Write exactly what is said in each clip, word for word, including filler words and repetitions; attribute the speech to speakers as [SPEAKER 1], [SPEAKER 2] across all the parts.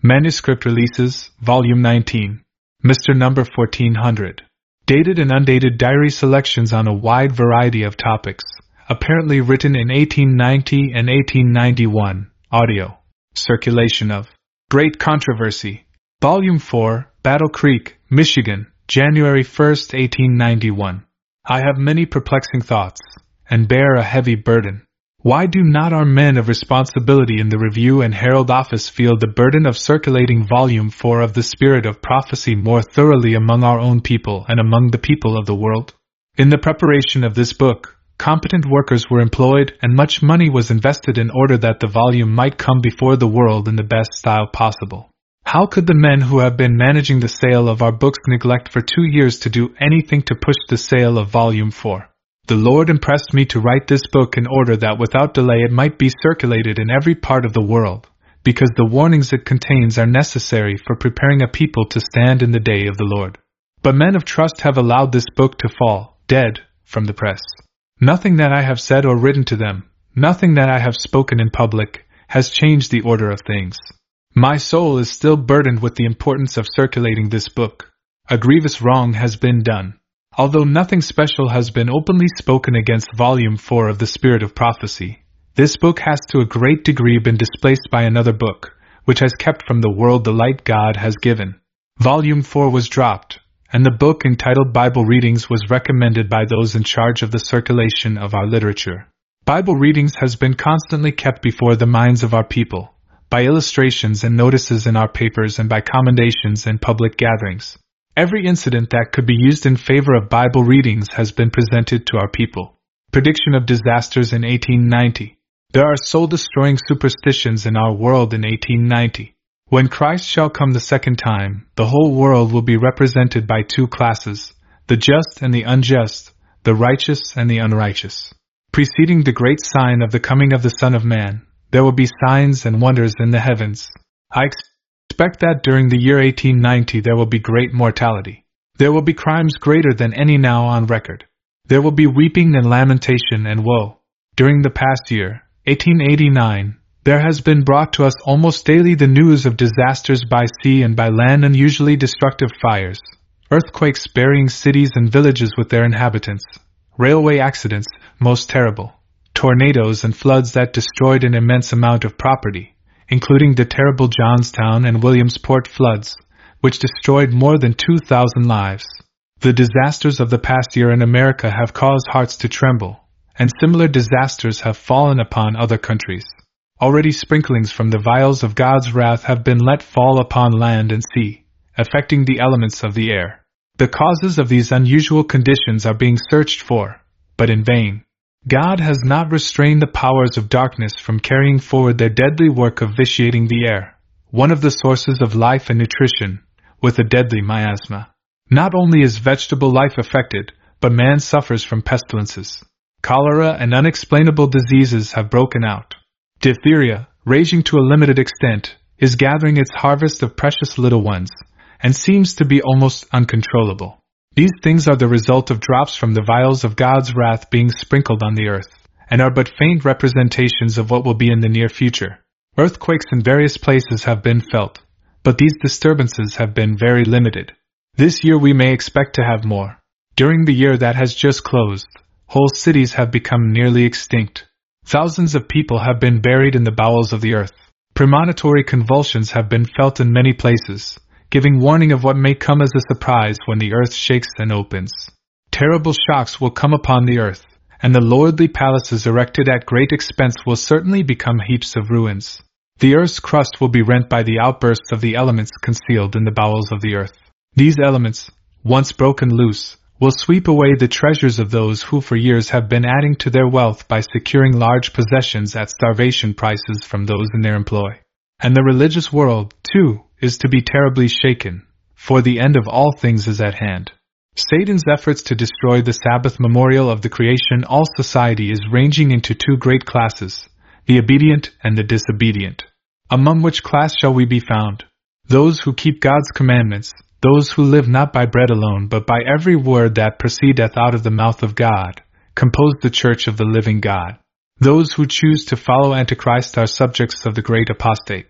[SPEAKER 1] Manuscript Releases, Volume nineteen. Mister Number fourteen hundred. Dated and undated diary selections on a wide variety of topics, apparently written in eighteen ninety and eighteen ninety-one. Audio. Circulation of Great Controversy. Volume four, Battle Creek, Michigan, January first, eighteen ninety-one. I have many perplexing thoughts, and bear a heavy burden. Why do not our men of responsibility in the Review and Herald office feel the burden of circulating Volume four of the Spirit of Prophecy more thoroughly among our own people and among the people of the world? In the preparation of this book, competent workers were employed and much money was invested in order that the volume might come before the world in the best style possible. How could the men who have been managing the sale of our books neglect for two years to do anything to push the sale of Volume four? The Lord impressed me to write this book in order that without delay it might be circulated in every part of the world, because the warnings it contains are necessary for preparing a people to stand in the day of the Lord. But men of trust have allowed this book to fall, dead, from the press. Nothing that I have said or written to them, nothing that I have spoken in public, has changed the order of things. My soul is still burdened with the importance of circulating this book. A grievous wrong has been done. Although nothing special has been openly spoken against Volume four of the Spirit of Prophecy, this book has to a great degree been displaced by another book, which has kept from the world the light God has given. Volume four was dropped, and the book entitled Bible Readings was recommended by those in charge of the circulation of our literature. Bible Readings has been constantly kept before the minds of our people, by illustrations and notices in our papers and by commendations in public gatherings. Every incident that could be used in favor of Bible readings has been presented to our people. Prediction of disasters in eighteen ninety. There are soul-destroying superstitions in our world in eighteen ninety. When Christ shall come the second time, the whole world will be represented by two classes, the just and the unjust, the righteous and the unrighteous. Preceding the great sign of the coming of the Son of Man, there will be signs and wonders in the heavens. I expect that during the year eighteen ninety there will be great mortality. There will be crimes greater than any now on record. There will be weeping and lamentation and woe. During the past year, eighteen eighty-nine, there has been brought to us almost daily the news of disasters by sea and by land, unusually destructive fires, earthquakes burying cities and villages with their inhabitants, railway accidents, most terrible, tornadoes and floods that destroyed an immense amount of property, including the terrible Johnstown and Williamsport floods, which destroyed more than two thousand lives. The disasters of the past year in America have caused hearts to tremble, and similar disasters have fallen upon other countries. Already sprinklings from the vials of God's wrath have been let fall upon land and sea, affecting the elements of the air. The causes of these unusual conditions are being searched for, but in vain. God has not restrained the powers of darkness from carrying forward their deadly work of vitiating the air, one of the sources of life and nutrition, with a deadly miasma. Not only is vegetable life affected, but man suffers from pestilences. Cholera and unexplainable diseases have broken out. Diphtheria, raging to a limited extent, is gathering its harvest of precious little ones, and seems to be almost uncontrollable. These things are the result of drops from the vials of God's wrath being sprinkled on the earth, and are but faint representations of what will be in the near future. Earthquakes in various places have been felt, but these disturbances have been very limited. This year we may expect to have more. During the year that has just closed, whole cities have become nearly extinct. Thousands of people have been buried in the bowels of the earth. Premonitory convulsions have been felt in many places, giving warning of what may come as a surprise when the earth shakes and opens. Terrible shocks will come upon the earth, and the lordly palaces erected at great expense will certainly become heaps of ruins. The earth's crust will be rent by the outbursts of the elements concealed in the bowels of the earth. These elements, once broken loose, will sweep away the treasures of those who for years have been adding to their wealth by securing large possessions at starvation prices from those in their employ. And the religious world, too, is to be terribly shaken, for the end of all things is at hand. Satan's efforts to destroy the Sabbath memorial of the creation all society is ranging into two great classes, the obedient and the disobedient. Among which class shall we be found? Those who keep God's commandments, those who live not by bread alone but by every word that proceedeth out of the mouth of God, compose the church of the living God. Those who choose to follow Antichrist are subjects of the great apostate.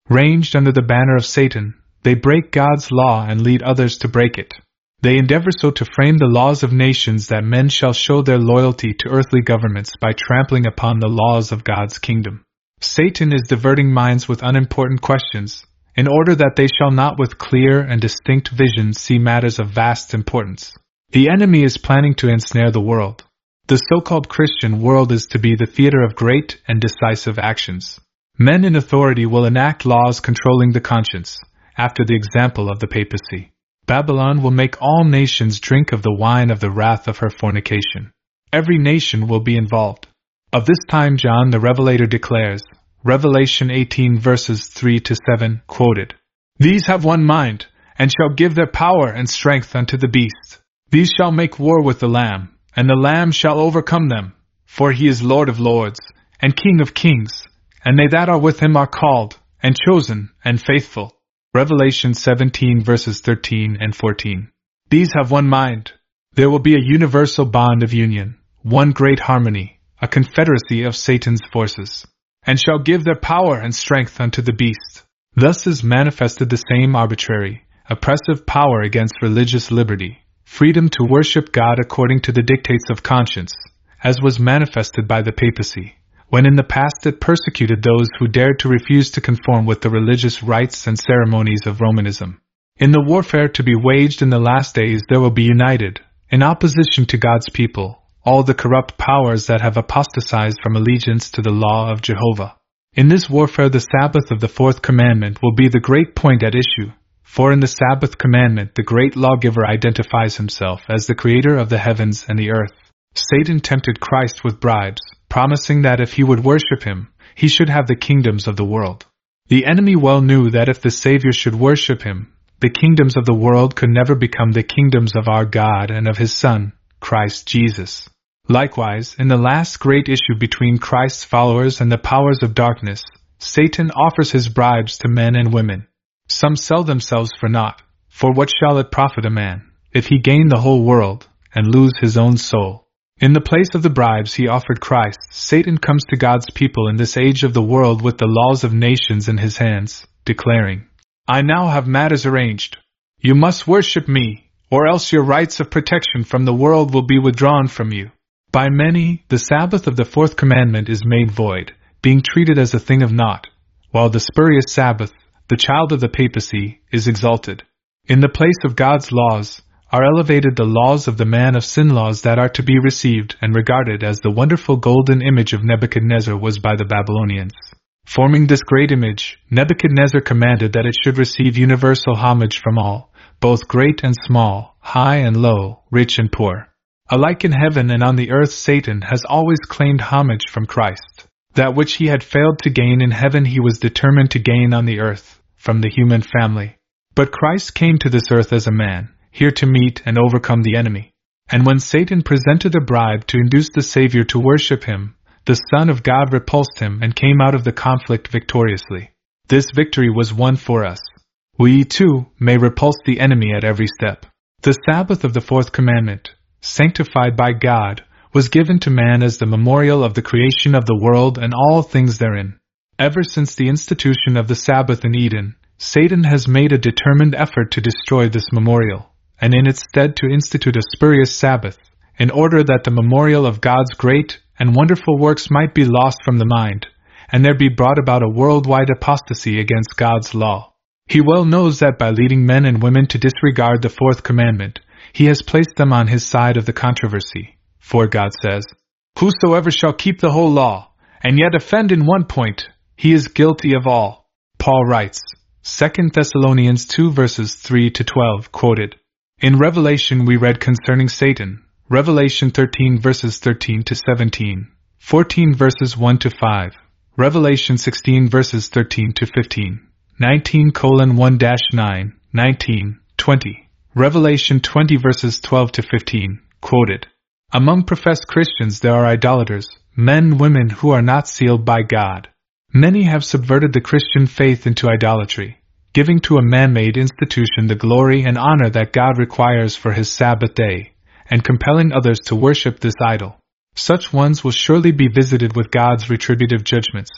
[SPEAKER 1] Ranged under the banner of Satan, they break God's law and lead others to break it. They endeavor so to frame the laws of nations that men shall show their loyalty to earthly governments by trampling upon the laws of God's kingdom. Satan is diverting minds with unimportant questions, in order that they shall not with clear and distinct vision see matters of vast importance. The enemy is planning to ensnare the world. The so-called Christian world is to be the theater of great and decisive actions. Men in authority will enact laws controlling the conscience, after the example of the papacy. Babylon will make all nations drink of the wine of the wrath of her fornication. Every nation will be involved. Of this time John the Revelator declares, Revelation eighteen verses three to seven, quoted, "These have one mind, and shall give their power and strength unto the beast. These shall make war with the Lamb, and the Lamb shall overcome them, for he is Lord of lords, and King of kings, and they that are with him are called, and chosen, and faithful." Revelation seventeen verses thirteen and fourteen. These have one mind. There will be a universal bond of union, one great harmony, a confederacy of Satan's forces, and shall give their power and strength unto the beast. Thus is manifested the same arbitrary, oppressive power against religious liberty, freedom to worship God according to the dictates of conscience, as was manifested by the papacy, when in the past it persecuted those who dared to refuse to conform with the religious rites and ceremonies of Romanism. In the warfare to be waged in the last days there will be united, in opposition to God's people, all the corrupt powers that have apostatized from allegiance to the law of Jehovah. In this warfare the Sabbath of the fourth commandment will be the great point at issue, for in the Sabbath commandment the great lawgiver identifies himself as the creator of the heavens and the earth. Satan tempted Christ with bribes, promising that if he would worship him, he should have the kingdoms of the world. The enemy well knew that if the Savior should worship him, the kingdoms of the world could never become the kingdoms of our God and of his Son, Christ Jesus. Likewise, in the last great issue between Christ's followers and the powers of darkness, Satan offers his bribes to men and women. Some sell themselves for naught, for what shall it profit a man, if he gain the whole world, and lose his own soul? In the place of the bribes he offered Christ, Satan comes to God's people in this age of the world with the laws of nations in his hands, declaring, "I now have matters arranged. You must worship me, or else your rights of protection from the world will be withdrawn from you." By many, the Sabbath of the fourth commandment is made void, being treated as a thing of naught, while the spurious Sabbath, the child of the papacy, is exalted. In the place of God's laws, are elevated the laws of the man of sin, laws that are to be received and regarded as the wonderful golden image of Nebuchadnezzar was by the Babylonians. Forming this great image, Nebuchadnezzar commanded that it should receive universal homage from all, both great and small, high and low, rich and poor. Alike in heaven and on the earth Satan has always claimed homage from Christ. That which he had failed to gain in heaven he was determined to gain on the earth, from the human family. But Christ came to this earth as a man, here to meet and overcome the enemy. And when Satan presented a bribe to induce the Savior to worship him, the Son of God repulsed him and came out of the conflict victoriously. This victory was won for us. We, too, may repulse the enemy at every step. The Sabbath of the fourth commandment, sanctified by God, was given to man as the memorial of the creation of the world and all things therein. Ever since the institution of the Sabbath in Eden, Satan has made a determined effort to destroy this memorial, and in its stead to institute a spurious Sabbath, in order that the memorial of God's great and wonderful works might be lost from the mind, and there be brought about a worldwide apostasy against God's law. He well knows that by leading men and women to disregard the fourth commandment, he has placed them on his side of the controversy. For God says, "Whosoever shall keep the whole law, and yet offend in one point, he is guilty of all." Paul writes, Second Thessalonians two verses three to twelve, quoted. In Revelation we read concerning Satan, Revelation thirteen verses thirteen to seventeen, fourteen verses one to five, Revelation sixteen verses thirteen to fifteen, nineteen colon one dash nine, nineteen, twenty, Revelation twenty verses twelve to fifteen, quoted. Among professed Christians there are idolaters, men and women who are not sealed by God. Many have subverted the Christian faith into idolatry, giving to a man-made institution the glory and honor that God requires for his Sabbath day, and compelling others to worship this idol. Such ones will surely be visited with God's retributive judgments,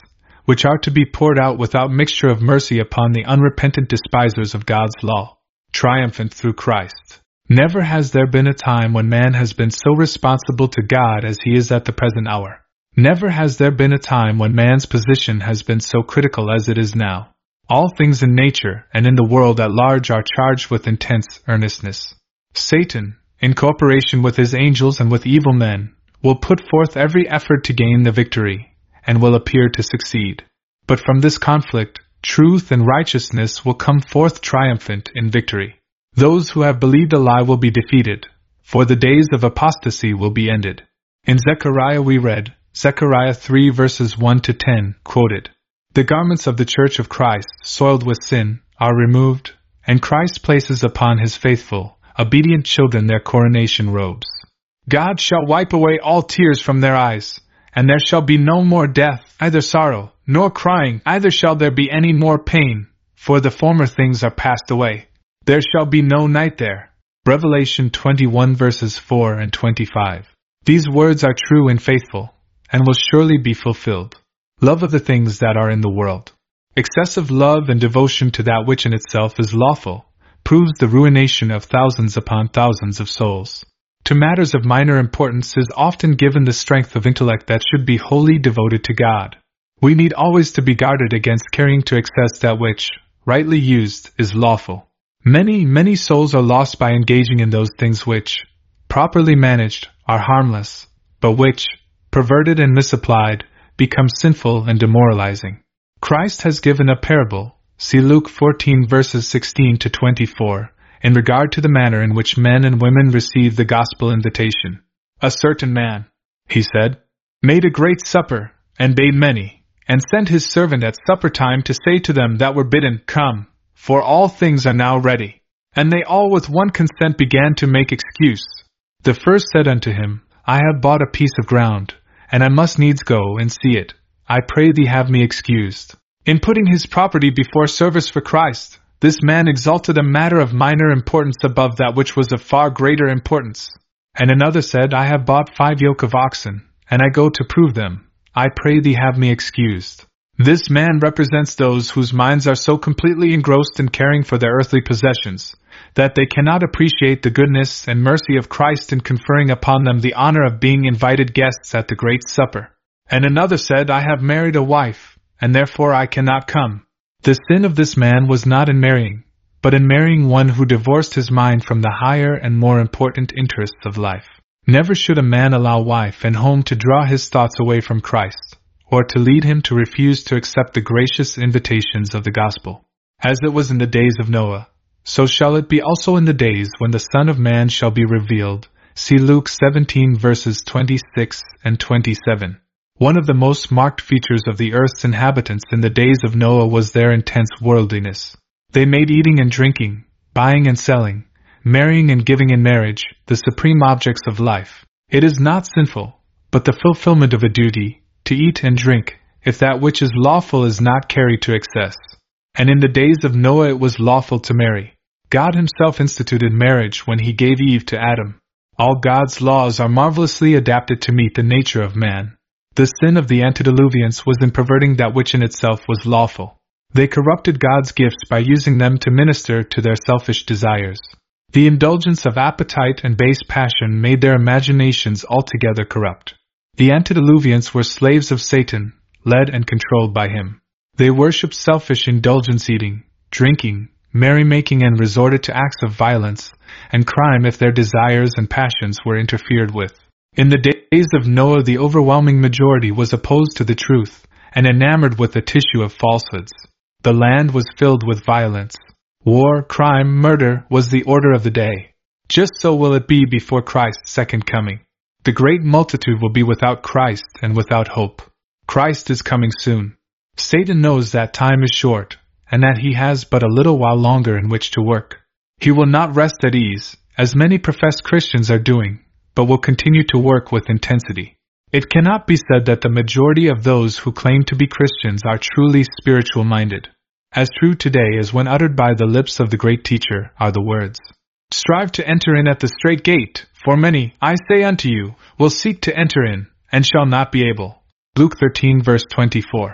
[SPEAKER 1] which are to be poured out without mixture of mercy upon the unrepentant despisers of God's law, triumphant through Christ. Never has there been a time when man has been so responsible to God as he is at the present hour. Never has there been a time when man's position has been so critical as it is now. All things in nature and in the world at large are charged with intense earnestness. Satan, in cooperation with his angels and with evil men, will put forth every effort to gain the victory, and will appear to succeed. But from this conflict, truth and righteousness will come forth triumphant in victory. Those who have believed a lie will be defeated, for the days of apostasy will be ended. In Zechariah we read, Zechariah three verses one to ten, quoted, "The garments of the Church of Christ, soiled with sin, are removed, and Christ places upon his faithful, obedient children their coronation robes. God shall wipe away all tears from their eyes, and there shall be no more death, either sorrow, nor crying, neither shall there be any more pain, for the former things are passed away. There shall be no night there." Revelation twenty-one verses four and twenty-five. These words are true and faithful, and will surely be fulfilled. Love of the things that are in the world, excessive love and devotion to that which in itself is lawful, proves the ruination of thousands upon thousands of souls. To matters of minor importance is often given the strength of intellect that should be wholly devoted to God. We need always to be guarded against carrying to excess that which, rightly used, is lawful. Many, many souls are lost by engaging in those things which, properly managed, are harmless, but which, perverted and misapplied, become sinful and demoralizing. Christ has given a parable, see Luke fourteen verses sixteen to twenty-four, in regard to the manner in which men and women receive the gospel invitation. "A certain man," he said, "made a great supper, and bade many, and sent his servant at supper time to say to them that were bidden, Come, for all things are now ready. And they all with one consent began to make excuse. The first said unto him, I have bought a piece of ground, and I must needs go and see it. I pray thee have me excused." In putting his property before service for Christ, this man exalted a matter of minor importance above that which was of far greater importance. And another said, I have bought five yoke of oxen, and I go to prove them. I pray thee have me excused. This man represents those whose minds are so completely engrossed in caring for their earthly possessions, that they cannot appreciate the goodness and mercy of Christ in conferring upon them the honor of being invited guests at the great supper. And another said, I have married a wife, and therefore I cannot come. The sin of this man was not in marrying, but in marrying one who divorced his mind from the higher and more important interests of life. Never should a man allow wife and home to draw his thoughts away from Christ, or to lead him to refuse to accept the gracious invitations of the gospel. As it was in the days of Noah, so shall it be also in the days when the Son of Man shall be revealed. See Luke seventeen verses twenty-six and twenty-seven. One of the most marked features of the earth's inhabitants in the days of Noah was their intense worldliness. They made eating and drinking, buying and selling, marrying and giving in marriage, the supreme objects of life. It is not sinful, but the fulfillment of a duty, to eat and drink, if that which is lawful is not carried to excess. And in the days of Noah it was lawful to marry. God himself instituted marriage when he gave Eve to Adam. All God's laws are marvelously adapted to meet the nature of man. The sin of the antediluvians was in perverting that which in itself was lawful. They corrupted God's gifts by using them to minister to their selfish desires. The indulgence of appetite and base passion made their imaginations altogether corrupt. The antediluvians were slaves of Satan, led and controlled by him. They worshipped selfish indulgence eating, drinking, merrymaking, and resorted to acts of violence and crime if their desires and passions were interfered with. In the days of Noah, the overwhelming majority was opposed to the truth and enamored with the tissue of falsehoods. The land was filled with violence. War, crime, murder was the order of the day. Just so will it be before Christ's second coming. The great multitude will be without Christ and without hope. Christ is coming soon. Satan knows that time is short, and that he has but a little while longer in which to work. He will not rest at ease, as many professed Christians are doing, but will continue to work with intensity. It cannot be said that the majority of those who claim to be Christians are truly spiritual-minded. As true today as when uttered by the lips of the great teacher are the words, Strive to enter in at the strait gate, for many, I say unto you, will seek to enter in, and shall not be able. Luke thirteen verse twenty-four.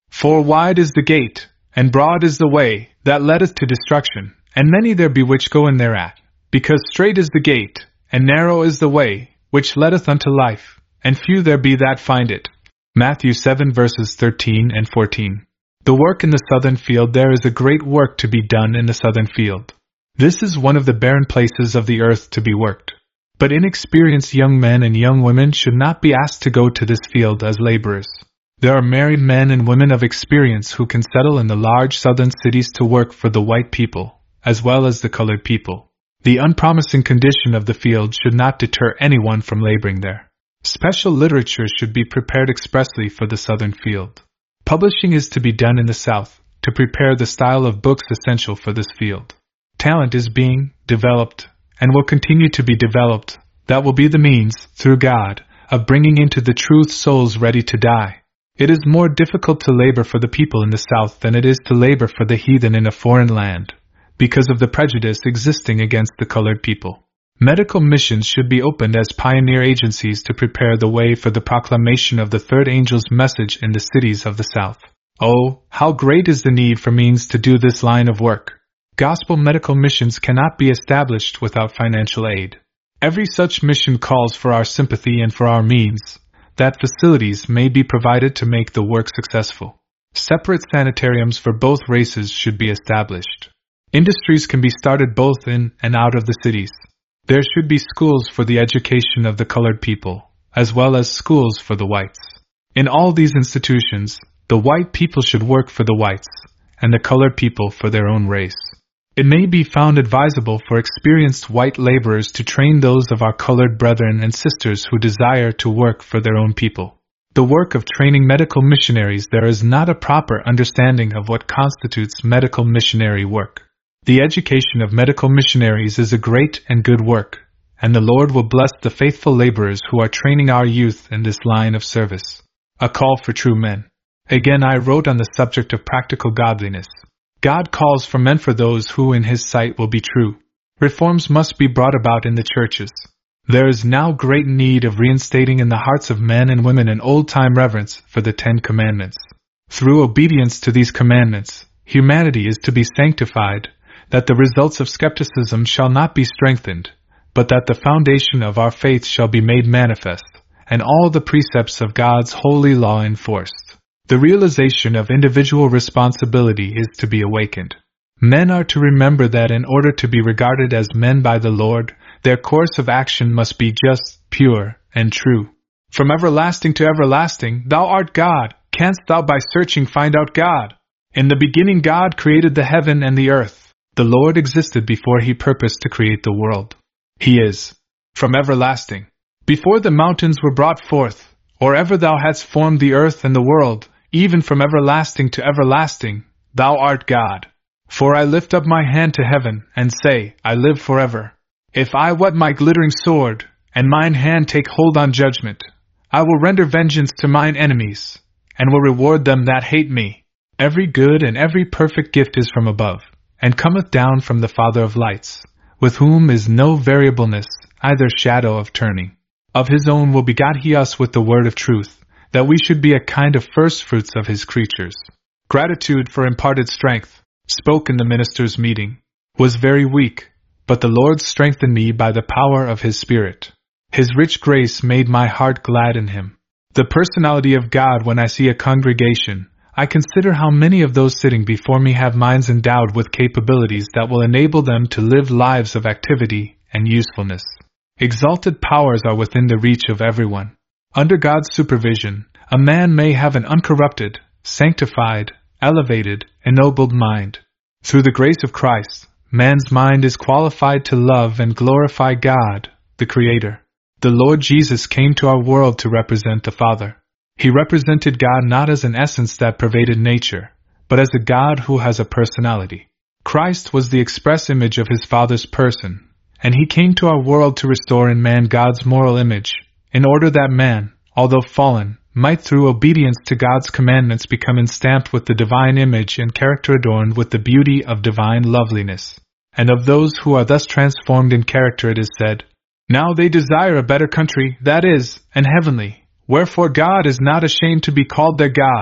[SPEAKER 1] For wide is the gate, and broad is the way, that leadeth to destruction, and many there be which go in thereat. Because strait is the gate, and narrow is the way, which leadeth unto life, and few there be that find it. Matthew seven verses thirteen and fourteen. The work in the southern field. There is a great work to be done in the southern field. This is one of the barren places of the earth to be worked. But inexperienced young men and young women should not be asked to go to this field as laborers. There are married men and women of experience who can settle in the large southern cities to work for the white people, as well as the colored people. The unpromising condition of the field should not deter anyone from laboring there. Special literature should be prepared expressly for the southern field. Publishing is to be done in the South, to prepare the style of books essential for this field. Talent is being developed, and will continue to be developed. That will be the means, through God, of bringing into the truth souls ready to die. It is more difficult to labor for the people in the South than it is to labor for the heathen in a foreign land, because of the prejudice existing against the colored people. Medical missions should be opened as pioneer agencies to prepare the way for the proclamation of the third angel's message in the cities of the South. Oh, how great is the need for means to do this line of work! Gospel medical missions cannot be established without financial aid. Every such mission calls for our sympathy and for our means, that facilities may be provided to make the work successful. Separate sanitariums for both races should be established. Industries can be started both in and out of the cities. There should be schools for the education of the colored people, as well as schools for the whites. In all these institutions, the white people should work for the whites, and the colored people for their own race. It may be found advisable for experienced white laborers to train those of our colored brethren and sisters who desire to work for their own people. The work of training medical missionaries. There is not a proper understanding of what constitutes medical missionary work. The education of medical missionaries is a great and good work, and the Lord will bless the faithful laborers who are training our youth in this line of service. A call for true men. Again, I wrote on the subject of practical godliness. God calls for men, for those who in His sight will be true. Reforms must be brought about in the churches. There is now great need of reinstating in the hearts of men and women an old-time reverence for the Ten Commandments. Through obedience to these commandments, humanity is to be sanctified, that the results of skepticism shall not be strengthened, but that the foundation of our faith shall be made manifest, and all the precepts of God's holy law enforced. The realization of individual responsibility is to be awakened. Men are to remember that in order to be regarded as men by the Lord, their course of action must be just, pure, and true. From everlasting to everlasting, thou art God. Canst thou by searching find out God? In the beginning God created the heaven and the earth. The Lord existed before He purposed to create the world. He is from everlasting. Before the mountains were brought forth, or ever thou hadst formed the earth and the world, even from everlasting to everlasting, thou art God. For I lift up my hand to heaven, and say, I live forever. If I whet my glittering sword, and mine hand take hold on judgment, I will render vengeance to mine enemies, and will reward them that hate me. Every good and every perfect gift is from above, and cometh down from the Father of lights, with whom is no variableness, either shadow of turning. Of His own will begot He us with the word of truth, that we should be a kind of firstfruits of His creatures. Gratitude for imparted strength, spoke in the ministers' meeting, was very weak, but the Lord strengthened me by the power of His Spirit. His rich grace made my heart glad in Him. The personality of God. When I see a congregation, I consider how many of those sitting before me have minds endowed with capabilities that will enable them to live lives of activity and usefulness. Exalted powers are within the reach of everyone. Under God's supervision, a man may have an uncorrupted, sanctified, elevated, ennobled mind. Through the grace of Christ, man's mind is qualified to love and glorify God, the Creator. The Lord Jesus came to our world to represent the Father. He represented God not as an essence that pervaded nature, but as a God who has a personality. Christ was the express image of His Father's person, and He came to our world to restore in man God's moral image, in order that man, although fallen, might through obedience to God's commandments become enstamped with the divine image and character, adorned with the beauty of divine loveliness. And of those who are thus transformed in character it is said, Now they desire a better country, that is, an heavenly. Wherefore God is not ashamed to be called their God,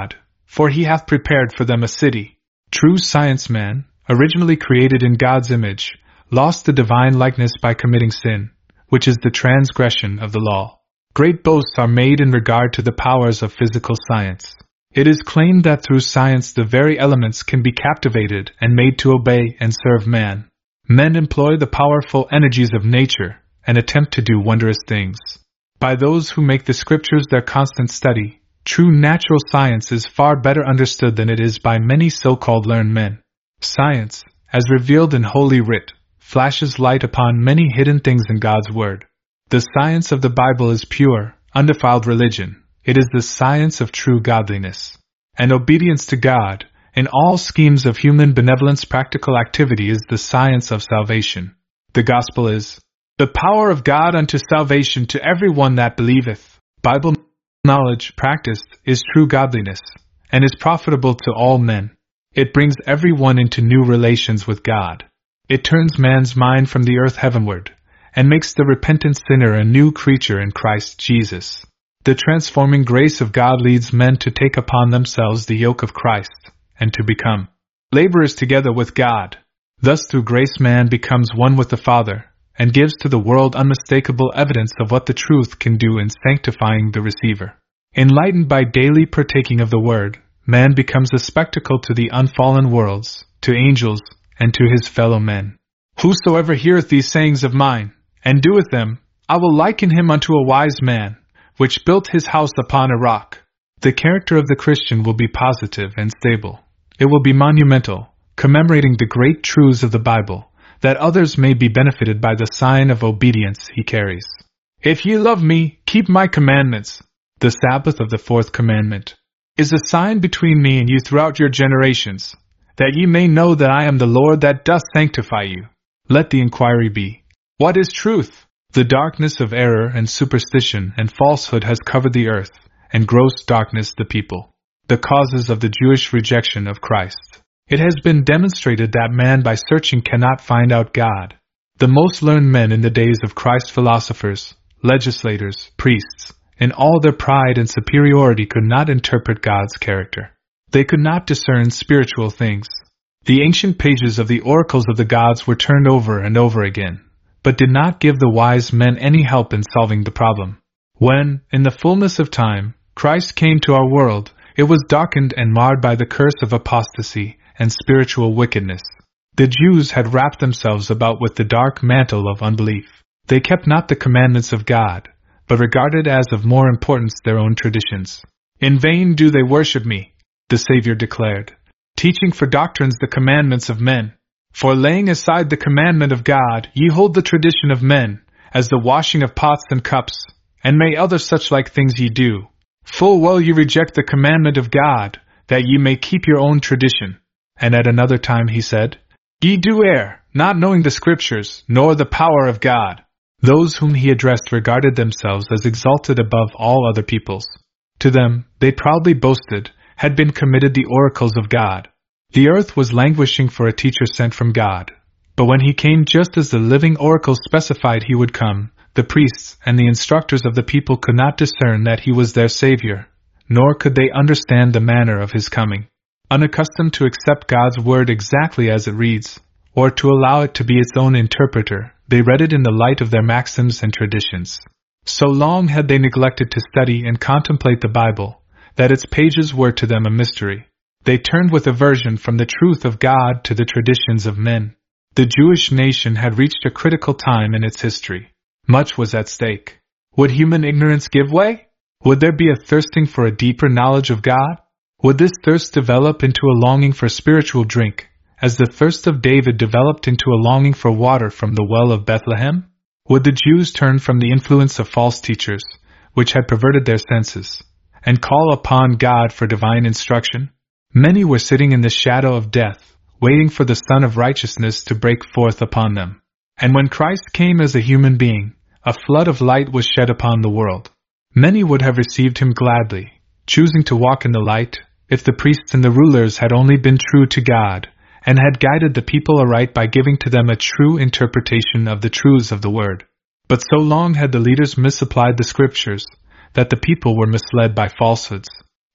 [SPEAKER 1] for he hath prepared for them a city. True science man, originally created in God's image, lost the divine likeness by committing sin, which is the transgression of the law. Great boasts are made in regard to the powers of physical science. It is claimed that through science the very elements can be captivated and made to obey and serve man. Men employ the powerful energies of nature and attempt to do wondrous things. By those who make the scriptures their constant study, true natural science is far better understood than it is by many so-called learned men. Science, as revealed in Holy Writ, flashes light upon many hidden things in God's Word. The science of the Bible is pure, undefiled religion. It is the science of true godliness. And obedience to God, in all schemes of human benevolence practical activity, is the science of salvation. The gospel is the power of God unto salvation to every one that believeth. Bible knowledge practiced is true godliness, and is profitable to all men. It brings everyone into new relations with God. It turns man's mind from the earth heavenward, and makes the repentant sinner a new creature in Christ Jesus. The transforming grace of God leads men to take upon themselves the yoke of Christ, and to become laborers together with God. Thus through grace man becomes one with the Father, and gives to the world unmistakable evidence of what the truth can do in sanctifying the receiver. Enlightened by daily partaking of the Word, man becomes a spectacle to the unfallen worlds, to angels, and to his fellow men. Whosoever heareth these sayings of mine, and doeth them, I will liken him unto a wise man, which built his house upon a rock. The character of the Christian will be positive and stable. It will be monumental, commemorating the great truths of the Bible, that others may be benefited by the sign of obedience he carries. If ye love me, keep my commandments. The Sabbath of the fourth commandment is a sign between me and you throughout your generations, that ye may know that I am the Lord that doth sanctify you. Let the inquiry be, what is truth? The darkness of error and superstition and falsehood has covered the earth, and gross darkness the people. The causes of the Jewish rejection of Christ. It has been demonstrated that man by searching cannot find out God. The most learned men in the days of Christ, philosophers, legislators, priests, in all their pride and superiority, could not interpret God's character. They could not discern spiritual things. The ancient pages of the oracles of the gods were turned over and over again, but did not give the wise men any help in solving the problem. When, in the fullness of time, Christ came to our world, it was darkened and marred by the curse of apostasy and spiritual wickedness. The Jews had wrapped themselves about with the dark mantle of unbelief. They kept not the commandments of God, but regarded as of more importance their own traditions. In vain do they worship me, the Savior declared, teaching for doctrines the commandments of men. For laying aside the commandment of God, ye hold the tradition of men, as the washing of pots and cups, and may other such like things ye do. Full well ye reject the commandment of God, that ye may keep your own tradition. And at another time he said, Ye do err, not knowing the Scriptures, nor the power of God. Those whom he addressed regarded themselves as exalted above all other peoples. To them, they proudly boasted, had been committed the oracles of God. The earth was languishing for a teacher sent from God. But when he came just as the living oracles specified he would come, the priests and the instructors of the people could not discern that he was their Savior, nor could they understand the manner of his coming. Unaccustomed to accept God's word exactly as it reads, or to allow it to be its own interpreter, they read it in the light of their maxims and traditions. So long had they neglected to study and contemplate the Bible, that its pages were to them a mystery. They turned with aversion from the truth of God to the traditions of men. The Jewish nation had reached a critical time in its history. Much was at stake. Would human ignorance give way? Would there be a thirsting for a deeper knowledge of God? Would this thirst develop into a longing for spiritual drink, as the thirst of David developed into a longing for water from the well of Bethlehem? Would the Jews turn from the influence of false teachers, which had perverted their senses, and call upon God for divine instruction? Many were sitting in the shadow of death, waiting for the Son of Righteousness to break forth upon them. And when Christ came as a human being, a flood of light was shed upon the world. Many would have received him gladly, choosing to walk in the light, if the priests and the rulers had only been true to God, and had guided the people aright by giving to them a true interpretation of the truths of the Word. But so long had the leaders misapplied the Scriptures, that the people were misled by falsehoods.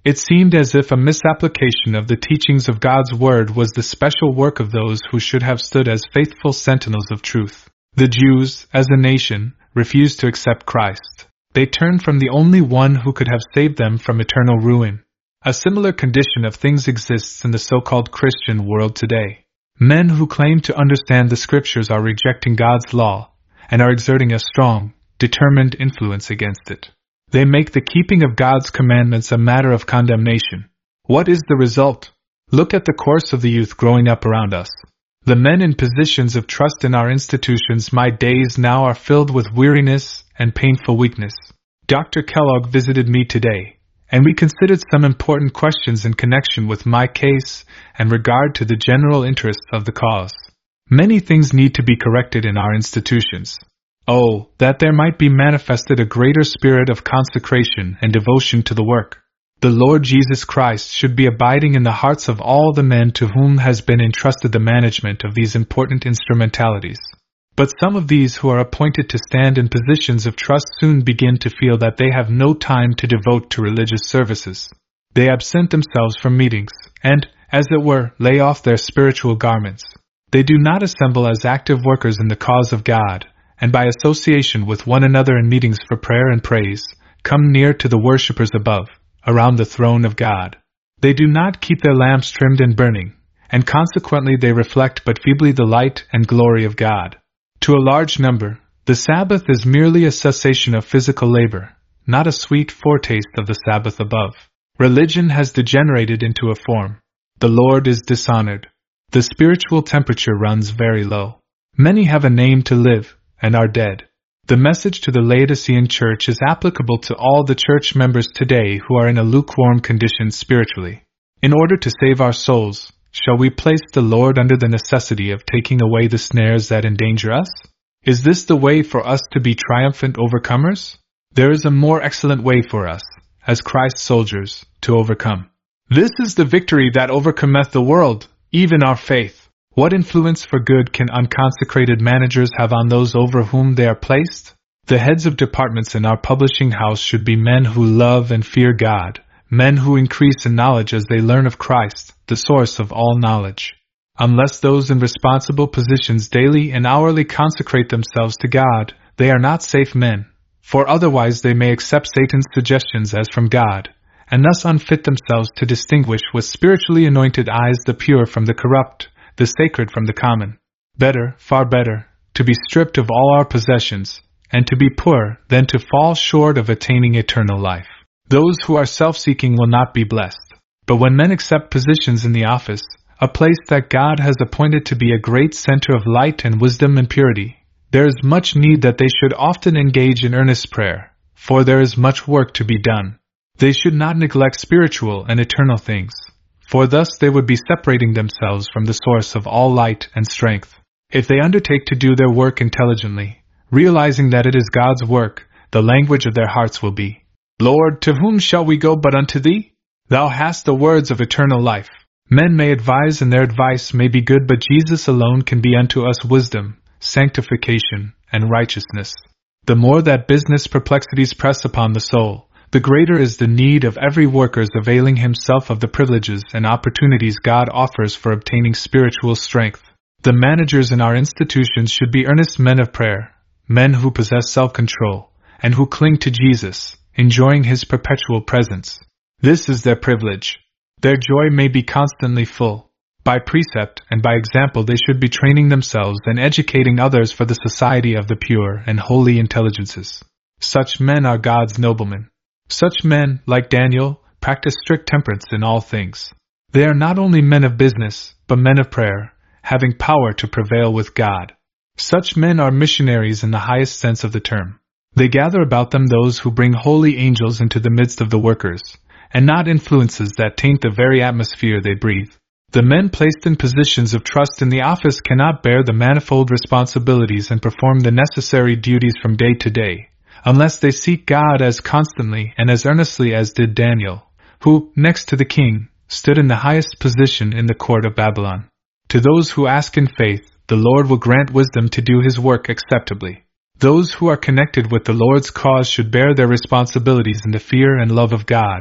[SPEAKER 1] It seemed as if a misapplication of the teachings of God's Word was the special work of those who should have stood as faithful sentinels of truth. The Jews, as a nation, refused to accept Christ. They turned from the only one who could have saved them from eternal ruin. A similar condition of things exists in the so-called Christian world today. Men who claim to understand the Scriptures are rejecting God's law and are exerting a strong, determined influence against it. They make the keeping of God's commandments a matter of condemnation. What is the result? Look at the course of the youth growing up around us. The men in positions of trust in our institutions my days now are filled with weariness and painful weakness. Doctor Kellogg visited me today, and we considered some important questions in connection with my case and regard to the general interests of the cause. Many things need to be corrected in our institutions. Oh, that there might be manifested a greater spirit of consecration and devotion to the work. The Lord Jesus Christ should be abiding in the hearts of all the men to whom has been entrusted the management of these important instrumentalities. But some of these who are appointed to stand in positions of trust soon begin to feel that they have no time to devote to religious services. They absent themselves from meetings, and, as it were, lay off their spiritual garments. They do not assemble as active workers in the cause of God, and by association with one another in meetings for prayer and praise, come near to the worshippers above, around the throne of God. They do not keep their lamps trimmed and burning, and consequently they reflect but feebly the light and glory of God. To a large number, the Sabbath is merely a cessation of physical labor, not a sweet foretaste of the Sabbath above. Religion has degenerated into a form. The Lord is dishonored. The spiritual temperature runs very low. Many have a name to live, and are dead. The message to the Laodicean church is applicable to all the church members today who are in a lukewarm condition spiritually. In order to save our souls, shall we place the Lord under the necessity of taking away the snares that endanger us? Is this the way for us to be triumphant overcomers? There is a more excellent way for us, as Christ's soldiers, to overcome. This is the victory that overcometh the world, even our faith. What influence for good can unconsecrated managers have on those over whom they are placed? The heads of departments in our publishing house should be men who love and fear God, men who increase in knowledge as they learn of Christ, the source of all knowledge. Unless those in responsible positions daily and hourly consecrate themselves to God, they are not safe men, for otherwise they may accept Satan's suggestions as from God, and thus unfit themselves to distinguish with spiritually anointed eyes the pure from the corrupt, the sacred from the common. Better, far better, to be stripped of all our possessions, and to be poor, than to fall short of attaining eternal life. Those who are self-seeking will not be blessed. But when men accept positions in the office, a place that God has appointed to be a great center of light and wisdom and purity, there is much need that they should often engage in earnest prayer, for there is much work to be done. They should not neglect spiritual and eternal things, for thus they would be separating themselves from the source of all light and strength. If they undertake to do their work intelligently, realizing that it is God's work, the language of their hearts will be, Lord, to whom shall we go but unto Thee? Thou hast the words of eternal life. Men may advise and their advice may be good, but Jesus alone can be unto us wisdom, sanctification, and righteousness. The more that business perplexities press upon the soul, the greater is the need of every worker's availing himself of the privileges and opportunities God offers for obtaining spiritual strength. The managers in our institutions should be earnest men of prayer, men who possess self-control, and who cling to Jesus, enjoying His perpetual presence. This is their privilege. Their joy may be constantly full. By precept and by example they should be training themselves and educating others for the society of the pure and holy intelligences. Such men are God's noblemen. Such men, like Daniel, practice strict temperance in all things. They are not only men of business, but men of prayer, having power to prevail with God. Such men are missionaries in the highest sense of the term. They gather about them those who bring holy angels into the midst of the workers, and not influences that taint the very atmosphere they breathe. The men placed in positions of trust in the office cannot bear the manifold responsibilities and perform the necessary duties from day to day, unless they seek God as constantly and as earnestly as did Daniel, who, next to the king, stood in the highest position in the court of Babylon. To those who ask in faith, the Lord will grant wisdom to do His work acceptably. Those who are connected with the Lord's cause should bear their responsibilities in the fear and love of God,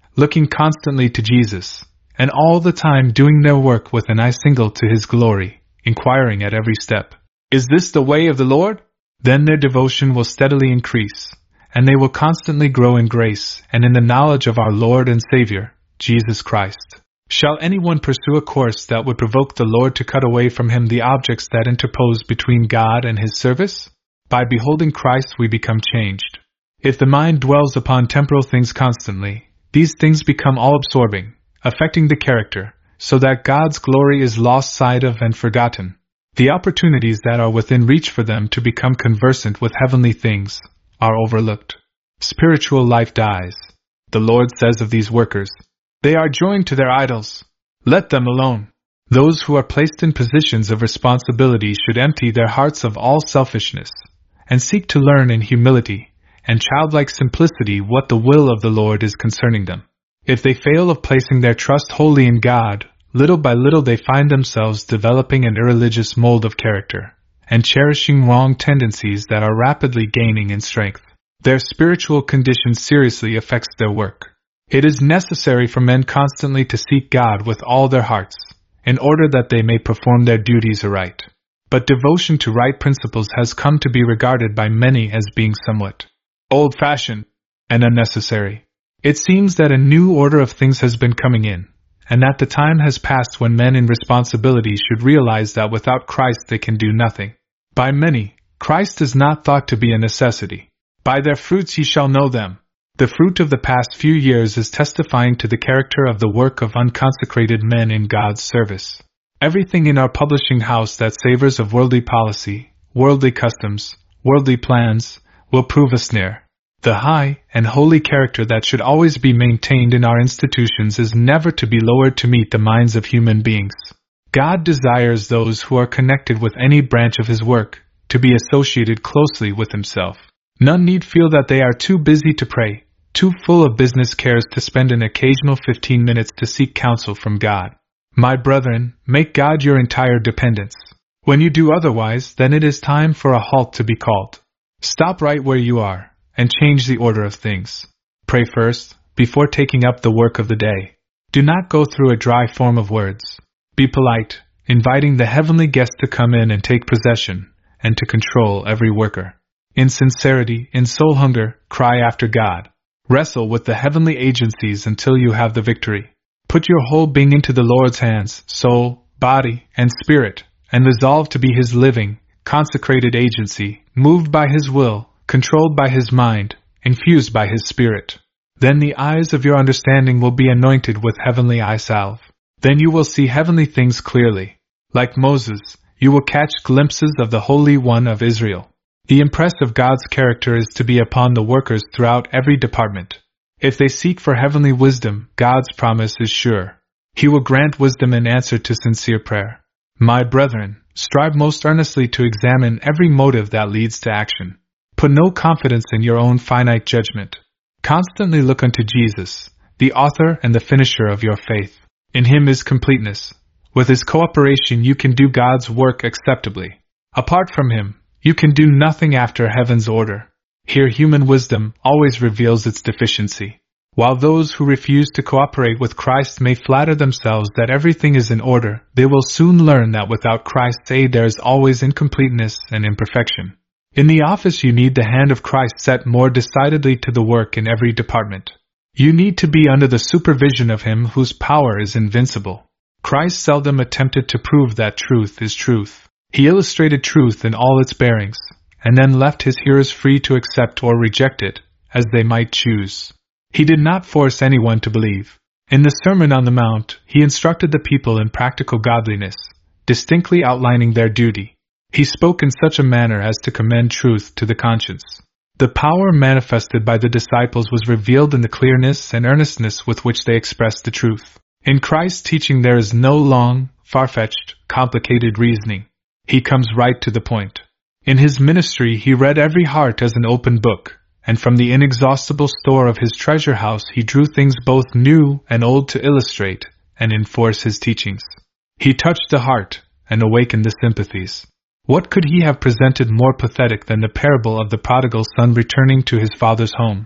[SPEAKER 1] looking constantly to Jesus, and all the time doing their work with an eye single to His glory, inquiring at every step, "Is this the way of the Lord?" Then their devotion will steadily increase, and they will constantly grow in grace and in the knowledge of our Lord and Savior, Jesus Christ. Shall anyone pursue a course that would provoke the Lord to cut away from him the objects that interpose between God and His service? By beholding Christ we become changed. If the mind dwells upon temporal things constantly, these things become all-absorbing, affecting the character, so that God's glory is lost sight of and forgotten. The opportunities that are within reach for them to become conversant with heavenly things are overlooked. Spiritual life dies. The Lord says of these workers, "They are joined to their idols. Let them alone." Those who are placed in positions of responsibility should empty their hearts of all selfishness, and seek to learn in humility and childlike simplicity what the will of the Lord is concerning them. If they fail of placing their trust wholly in God, little by little they find themselves developing an irreligious mold of character, and cherishing wrong tendencies that are rapidly gaining in strength. Their spiritual condition seriously affects their work. It is necessary for men constantly to seek God with all their hearts, in order that they may perform their duties aright. But devotion to right principles has come to be regarded by many as being somewhat old-fashioned and unnecessary. It seems that a new order of things has been coming in, and that the time has passed when men in responsibility should realize that without Christ they can do nothing. By many, Christ is not thought to be a necessity. By their fruits ye shall know them. The fruit of the past few years is testifying to the character of the work of unconsecrated men in God's service. Everything in our publishing house that savors of worldly policy, worldly customs, worldly plans, will prove a snare. The high and holy character that should always be maintained in our institutions is never to be lowered to meet the minds of human beings. God desires those who are connected with any branch of His work to be associated closely with Himself. None need feel that they are too busy to pray, too full of business cares to spend an occasional fifteen minutes to seek counsel from God. My brethren, make God your entire dependence. When you do otherwise, then it is time for a halt to be called. Stop right where you are, and change the order of things. Pray first, before taking up the work of the day. Do not go through a dry form of words. Be polite, inviting the heavenly guest to come in and take possession, and to control every worker. In sincerity, in soul hunger, cry after God. Wrestle with the heavenly agencies until you have the victory. Put your whole being into the Lord's hands, soul, body, and spirit, and resolve to be His living, consecrated agency, moved by His will, controlled by His mind, infused by His Spirit. Then the eyes of your understanding will be anointed with heavenly eye salve. Then you will see heavenly things clearly. Like Moses, you will catch glimpses of the Holy One of Israel. The impress of God's character is to be upon the workers throughout every department. If they seek for heavenly wisdom, God's promise is sure. He will grant wisdom in answer to sincere prayer. My brethren, strive most earnestly to examine every motive that leads to action. Put no confidence in your own finite judgment. Constantly look unto Jesus, the author and the finisher of your faith. In Him is completeness. With His cooperation you can do God's work acceptably. Apart from Him, you can do nothing after heaven's order. Here human wisdom always reveals its deficiency. While those who refuse to cooperate with Christ may flatter themselves that everything is in order, they will soon learn that without Christ's aid there is always incompleteness and imperfection. In the office you need the hand of Christ set more decidedly to the work in every department. You need to be under the supervision of Him whose power is invincible. Christ seldom attempted to prove that truth is truth. He illustrated truth in all its bearings, and then left His hearers free to accept or reject it, as they might choose. He did not force anyone to believe. In the Sermon on the Mount, He instructed the people in practical godliness, distinctly outlining their duty. He spoke in such a manner as to commend truth to the conscience. The power manifested by the disciples was revealed in the clearness and earnestness with which they expressed the truth. In Christ's teaching there is no long, far-fetched, complicated reasoning. He comes right to the point. In His ministry He read every heart as an open book, and from the inexhaustible store of His treasure house He drew things both new and old to illustrate and enforce His teachings. He touched the heart and awakened the sympathies. What could He have presented more pathetic than the parable of the prodigal son returning to his father's home?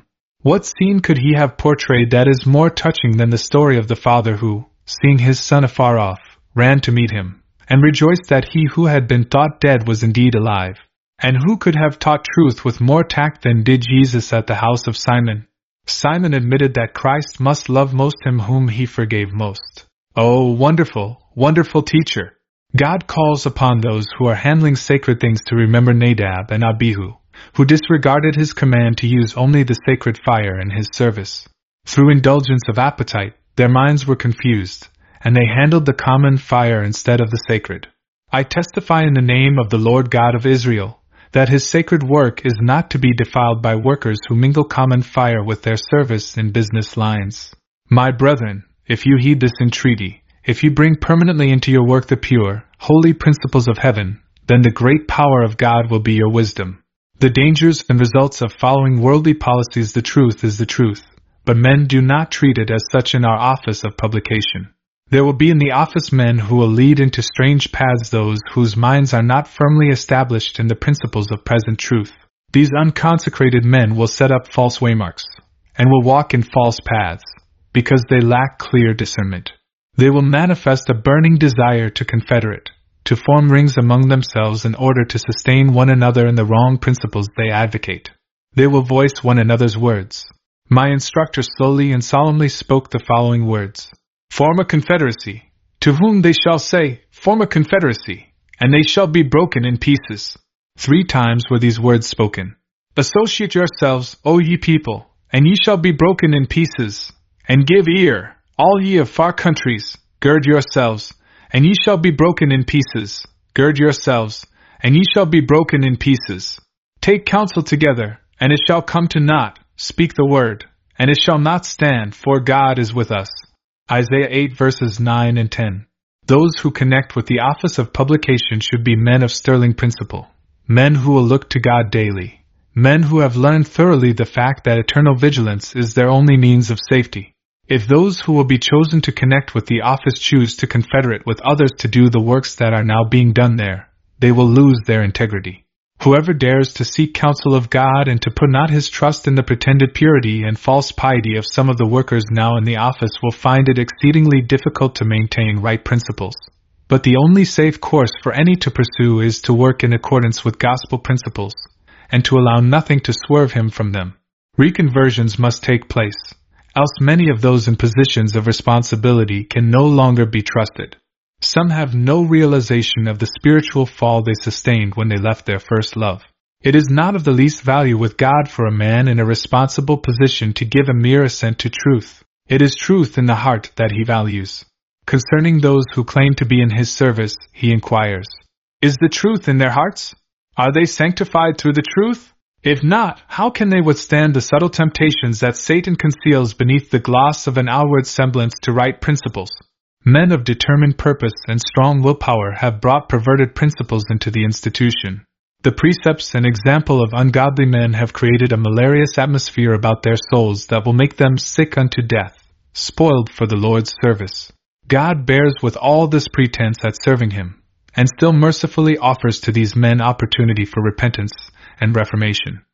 [SPEAKER 1] What scene could he have portrayed that is more touching than the story of the father who, seeing his son afar off, ran to meet him, and rejoiced that he who had been thought dead was indeed alive? And who could have taught truth with more tact than did Jesus at the house of Simon? Simon admitted that Christ must love most him whom he forgave most. Oh, wonderful, wonderful teacher! God calls upon those who are handling sacred things to remember Nadab and Abihu, who disregarded his command to use only the sacred fire in his service. Through indulgence of appetite, their minds were confused, and they handled the common fire instead of the sacred. I testify in the name of the Lord God of Israel, that his sacred work is not to be defiled by workers who mingle common fire with their service in business lines. My brethren, if you heed this entreaty, if you bring permanently into your work the pure, holy principles of heaven, then the great power of God will be your wisdom. The dangers and results of following worldly policies. The truth is the truth, but men do not treat it as such in our office of publication. There will be in the office men who will lead into strange paths those whose minds are not firmly established in the principles of present truth. These unconsecrated men will set up false waymarks, and will walk in false paths, because they lack clear discernment. They will manifest a burning desire to confederate, to form rings among themselves in order to sustain one another in the wrong principles they advocate. They will voice one another's words. My instructor slowly and solemnly spoke the following words: Form a confederacy, to whom they shall say, Form a confederacy, and they shall be broken in pieces. Three times were these words spoken. Associate yourselves, O ye people, and ye shall be broken in pieces. And give ear, all ye of far countries, gird yourselves, and ye shall be broken in pieces. Gird yourselves, and ye shall be broken in pieces. Take counsel together, and it shall come to naught. Speak the word, and it shall not stand, for God is with us. Isaiah eight verses nine and ten. Those who connect with the office of publication should be men of sterling principle, men who will look to God daily, men who have learned thoroughly the fact that eternal vigilance is their only means of safety. If those who will be chosen to connect with the office choose to confederate with others to do the works that are now being done there, they will lose their integrity. Whoever dares to seek counsel of God and to put not his trust in the pretended purity and false piety of some of the workers now in the office will find it exceedingly difficult to maintain right principles. But the only safe course for any to pursue is to work in accordance with gospel principles, and to allow nothing to swerve him from them. Reconversions must take place, else many of those in positions of responsibility can no longer be trusted. Some have no realization of the spiritual fall they sustained when they left their first love. It is not of the least value with God for a man in a responsible position to give a mere assent to truth. It is truth in the heart that he values. Concerning those who claim to be in his service, he inquires, Is the truth in their hearts? Are they sanctified through the truth? If not, how can they withstand the subtle temptations that Satan conceals beneath the gloss of an outward semblance to right principles? Men of determined purpose and strong willpower have brought perverted principles into the institution. The precepts and example of ungodly men have created a malarious atmosphere about their souls that will make them sick unto death, spoiled for the Lord's service. God bears with all this pretense at serving him, and still mercifully offers to these men opportunity for repentance and reformation.